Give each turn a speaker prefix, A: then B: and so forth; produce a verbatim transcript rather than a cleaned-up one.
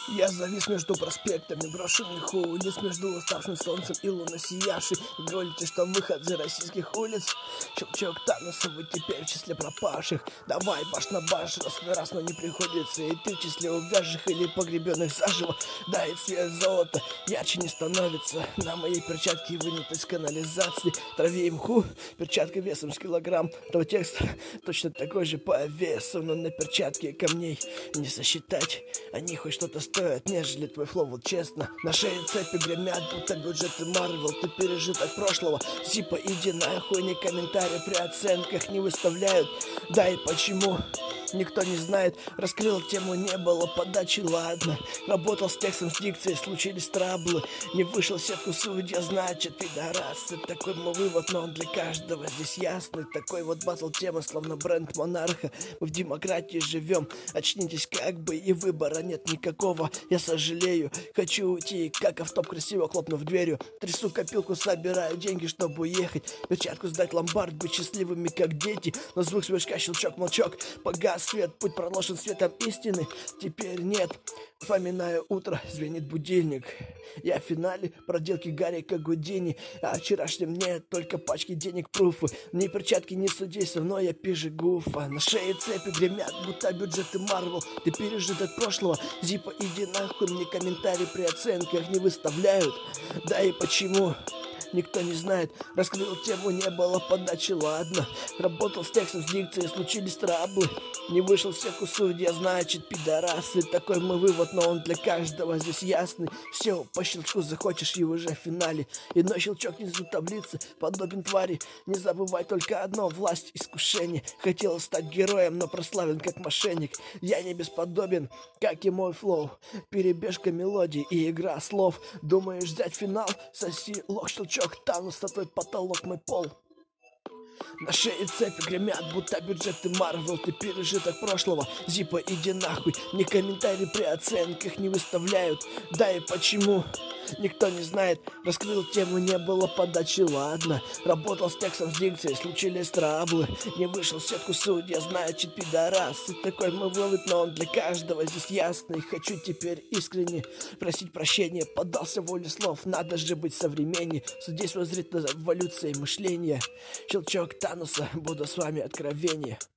A: Я завис между проспектами брошенных улиц, между уставшим солнцем и луной сияшей. Говорите, что выход за российских улиц. Щелчок Таноса, вы теперь в числе пропавших. Давай баш на баш, раз на раз, но не приходится. И ты в числе увязших или погребенных заживо. Да, и цвет золота ярче не становится. На моей перчатке вынутой из канализации. Траве и мху, перчатка весом с килограмм. То текст точно такой же по весу, но на перчатке камней не сосчитать. Они хоть что-то стоят, нежели твой флоу, вот честно. На шее цепи гремят, будто бюджеты Марвел. Ты пережиток прошлого, Зипа, иди нахуй. Не комментарии при оценках не выставляют. Да и почему? Никто не знает, раскрыл тему, не было подачи, ладно. Работал с текстом, с дикцией, случились траблы. Не вышел в сетку судья, значит, пидорасы. Такой мой вывод, но он для каждого здесь ясный. Такой вот батл тема, словно бренд монарха. Мы в демократии живем, очнитесь как бы, и выбора нет никакого. Я сожалею, хочу уйти, как автоп, красиво хлопнув дверью. Трясу копилку, собираю деньги, чтобы уехать. Перчатку сдать ломбард, быть счастливыми, как дети. Но звук сверчка, щелчок, молчок, погас свет, путь проложен светом истины. Теперь нет, вспоминаю утро, звенит будильник. Я в финале проделки Гарика Гудини. А вчерашнем нет, только пачки денег, пруфы. Ни перчатки, ни судейства, но я пиже гуфа. На шее цепи гремят, будто бюджеты Марвел. Ты пережит от прошлого, Зипа, иди нахуй. Мне комментарии при оценках не выставляют. Да и почему? Никто не знает, раскрыл тему, не было подачи, ладно. Работал с текстом, с дикцией, случились траблы. Не вышел в сетку судья, значит, пидорасы. Такой мой вывод, но он для каждого здесь ясный. Все, по щелчку захочешь и уже в финале. Иной щелчок внизу таблицы, подобен твари. Не забывай только одно, власть, искушение. Хотел стать героем, но прославлен как мошенник. Я не бесподобен, как и мой флоу. Перебежка мелодий и игра слов. Думаешь взять финал? Соси лох, щелчок. Таноса, твой потолок, мой пол. На шее цепи гремят, будто бюджеты Марвел. Ты пережиток прошлого, Зипа, иди нахуй. Мне комментарии при оценках не выставляют. Да и почему? Никто не знает, раскрыл тему, не было подачи, ладно. Работал с текстом, с дикцией, случились траблы. Не вышел в сетку судья, значит, пидорас. И такой мой вывод, но он для каждого здесь ясный. Хочу теперь искренне просить прощения. Поддался воле слов, надо же быть современней. Судейство зрит на эволюции мышления. Щелчок Таноса, буду с вами откровение.